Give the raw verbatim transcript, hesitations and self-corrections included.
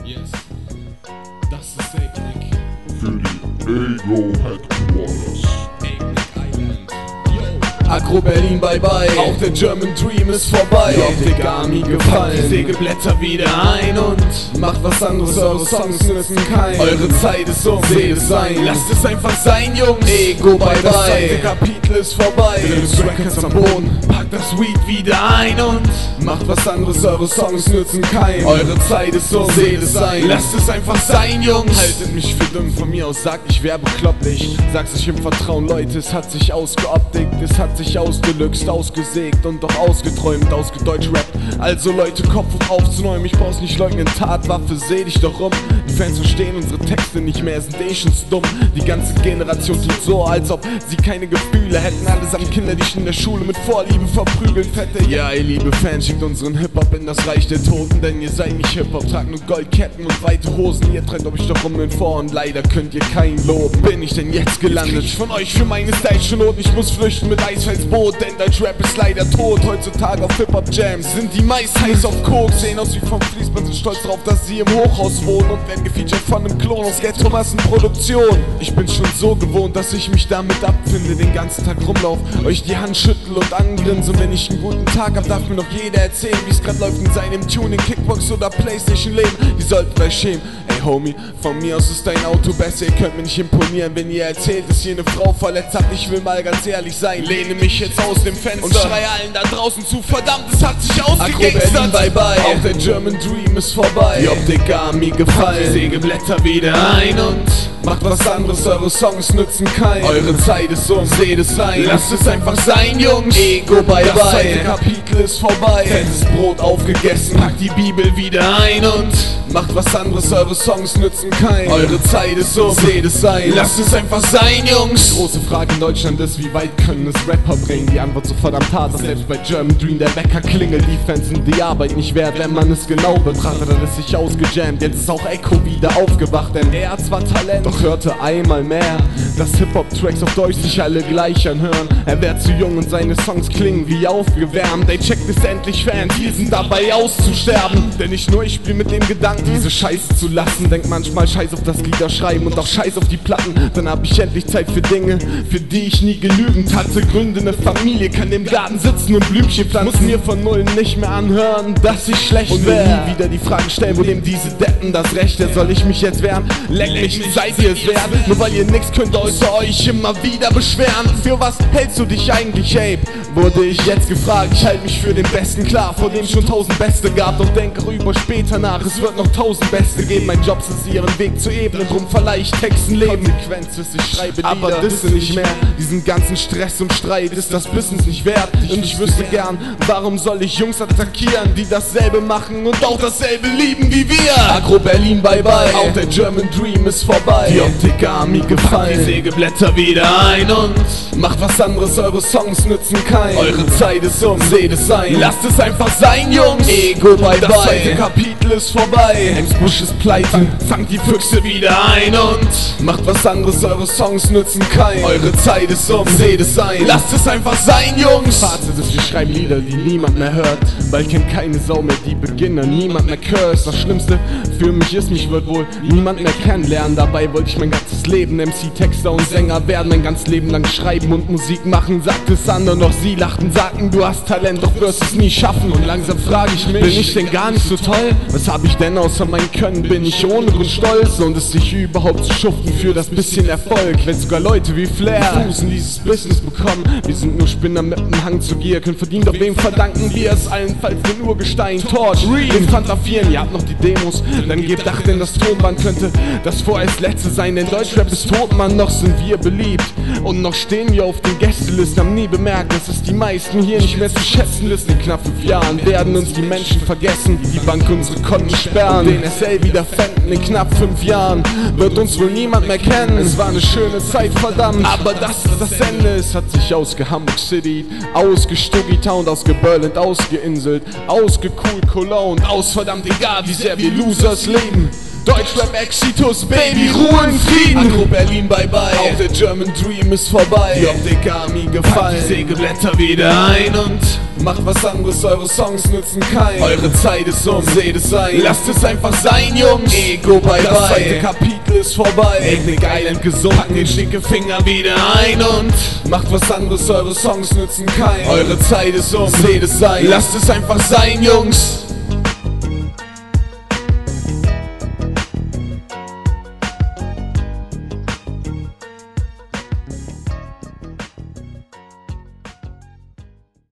Yes, das ist Eggnik. Für die Ego Headquarters. Eggnik Island. Yo. Agro Berlin, bye bye. Auch der German Dream ist vorbei. Die Optik Army gefallen. Die Sägeblätter wieder ein und macht was anderes, eure Songs nützen kein. eure Zeit ist um, seht es sein. Lasst es einfach sein, Jungs. Ego, bye Das bye. zweite Kapitel ist vorbei. Lyrics Records am Boden. Packt das Weed wieder ein und macht was anderes, eure Songs nützen kein. eure Zeit ist um, seht es sein. Lasst es einfach sein, Jungs. Haltet mich für dumm, von mir aus sagt, ich wäre bekloppt. Ich sag's euch im Vertrauen, Leute, es hat sich ausgeoptigt, es hat sich ausgelüxt, ausgesägt und doch ausgeträumt, ausgedeutscht rappt. Also Leute, Kopf auf zu neuem, ich brauch's nicht leugnen, Tatwaffe, seh dich doch um. Die Fans verstehen unsere Texte nicht mehr, sind eh schon dumm. Die ganze Generation tut so, als ob sie keine Gefühle hätten. Allesamt Kinder, die ich in der Schule mit Vorliebe verprügeln, fette. Ja, ihr liebe Fans, schickt unseren Hip-Hop in das Reich der Toten, denn ihr seid nicht Hip-Hop, tragt nur Goldketten und weite Hosen. Ihr trennt euch doch um in vor und leider könnt ihr kein Lob. Bin ich denn jetzt gelandet? Jetzt krieg ich von euch für meine Style schon Not. Ich muss flüchten mit Eisfelds Boot, denn Deutschrap ist leider tot. Heutzutage auf Hip-Hop-Jams sind die meist heiß auf Koks. Sehen aus wie vom Fließband, sind stolz drauf, dass sie im Hochhaus wohnen und werden gefeatured von einem Klon aus Ghetto-Massenproduktion. Ich bin schon so gewohnt, dass ich mich damit abfinde, den ganzen Tag rumlauf, euch die Hand schüttel und angrinse. Und wenn ich einen guten Tag hab, darf mir noch jeder erzählen, wie's grad läuft in seinem Tuning, Kickbox oder Playstation Leben. Die sollten euch schämen. Ey Homie, von mir aus ist dein Auto besser, ihr könnt mir nicht imponieren, wenn ihr erzählt, dass ihr eine Frau verletzt habt. Ich will mal ganz ehrlich sein, lehne mich jetzt aus dem Fenster und schrei allen da draußen zu, verdammt, es hat sich ausgegangstert. Bye bye. Auch der German Dream ist vorbei. Die Optik Army gefallen, die Sägeblätter wieder ein und macht was anderes, eure Songs nützen kein. eure Zeit ist um, seht es sein. Lasst es einfach sein, Jungs. Ego, bye Das bye. zweite Kapitel ist vorbei. Fettes Brot aufgegessen. Packt die Bibel wieder ein und macht was anderes, eure Songs nützen kein. eure Zeit ist um, seht es sein. Lasst es einfach sein, Jungs. Die große Frage in Deutschland ist, wie weit können es Rapper bringen? Die Antwort so verdammt hart, dass selbst bei German Dream der Wecker klingelt. Die Fans sind die Arbeit nicht wert, wenn man es genau betrachtet. Dann ist sich ausgejammt, jetzt ist auch Echo wieder aufgewacht. Denn er hat zwar Talent, doch hörte einmal mehr, dass Hip-Hop-Tracks auf Deutsch sich alle gleich anhören. Er wäre zu jung und seine Songs klingen wie aufgewärmt. Ey, checkt es endlich, Fans, die sind dabei auszusterben. Denn nicht nur ich spiel mit dem Gedanken, diese Scheiße zu lassen. Denk manchmal scheiß auf das Lieder schreiben und auch scheiß auf die Platten. Dann hab ich endlich Zeit für Dinge, für die ich nie genügend hatte. Gründe eine Familie, kann im Garten sitzen und Blümchen pflanzen. Muss mir von Null nicht mehr anhören, dass ich schlecht und will nie wieder die Frage stellen, wo nehmen diese Deppen das Recht? Soll ich mich jetzt wehren? Leck mich, seid ihr es wert? Nur weil ihr nix könnt, außer euch immer wieder beschweren. Für was hältst du dich eigentlich, Ape? Wurde ich jetzt gefragt, ich halte mich für den Besten klar, vor dem schon tausend Beste gab. Doch denke rüber später nach, es wird noch tausend Beste geben. Mein Job ist es, ihren Weg zu ebnen, drum verleih ich Texten Leben. Konsequenz ist, ich schreibe Lieder, aber disse nicht mehr. Diesen ganzen Stress und Streit ist das Business nicht wert. Und ich wüsste gern, warum soll ich Jungs attackieren, die dasselbe machen und auch dasselbe lieben wie wir? Agro Berlin, bye bye. Auch der German Dream ist vorbei. Die Optik Army gefallen, die Sägeblätter wieder ein und macht was anderes, eure Songs nützen kein. eure Zeit ist um, seht es sein. Lasst es einfach sein, Jungs. Ego, bye Das bye. zweite Kapitel ist vorbei. Busch ist pleite, Fangt die Füchse wieder ein und macht was anderes, eure Songs nützen kein. eure Zeit ist um, seht es sein. Lasst es einfach sein, Jungs. Fazit ist, wir schreiben Lieder, die niemand mehr hört. Bald kennt keine Sau mehr die Beginner, niemand mehr curse. Das Schlimmste für mich ist, mich wird wohl niemand mehr kennenlernen. Dabei wollte ich mein ganzes Leben M C, Texter und Sänger werden. Mein ganzes Leben lang schreiben und Musik machen. Sagt es anderen, doch sie lachten, sagten, du hast Talent, doch wirst es nie schaffen. Und langsam frage ich mich, bin ich denn gar nicht so toll? Was hab ich denn außer mein Können? Bin ich ohne Grund stolz und es sich überhaupt zu schuften für das bisschen Erfolg? Wenn sogar Leute wie Flair Fuß in dieses Business bekommen, wir sind nur Spinner mit einem Hang zu Gier. Können verdient, doch wem verdanken wir es? Allenfalls den Urgestein, Torch, den Fantafieren. Ihr habt noch die Demos, dann gebt Acht, denn das Tonband könnte das vorerst letzte sein. Denn Deutschrap ist tot, Mann, noch sind wir beliebt. Und noch stehen wir auf den Gästelisten, haben nie bemerkt, dass es die meisten hier nicht mehr zu schätzen wissen. In knapp fünf Jahren werden uns die Menschen vergessen, die Bank unsere Konten sperren, den S L wieder fänden. In knapp fünf Jahren wird uns wohl niemand mehr kennen. Es war eine schöne Zeit, verdammt, aber das ist das Ende. Es hat sich ausge Hamburg City, ausgestuggy Town, ausgeberlint, ausgeinselt, ausgecool Cologne, aus verdammt egal wie sehr wir Losers leben. Deutschrap Exitus, Baby, Ruhe in Frieden. Agro Berlin, bye bye. Auch der German Dream ist vorbei. Die Optik Army gefallen. Packt die Sägeblätter wieder ein und macht was anderes, eure Songs nützen kein. Eure Zeit ist um, seht es ein. Lasst es einfach sein, Jungs. Ego, bye bye. Das zweite Kapitel ist vorbei. Ethnic Island gesund. Packt den schicke Finger wieder ein und macht was anderes, eure Songs nützen kein. Eure Zeit ist um, seht es ein. Lasst es einfach sein, Jungs.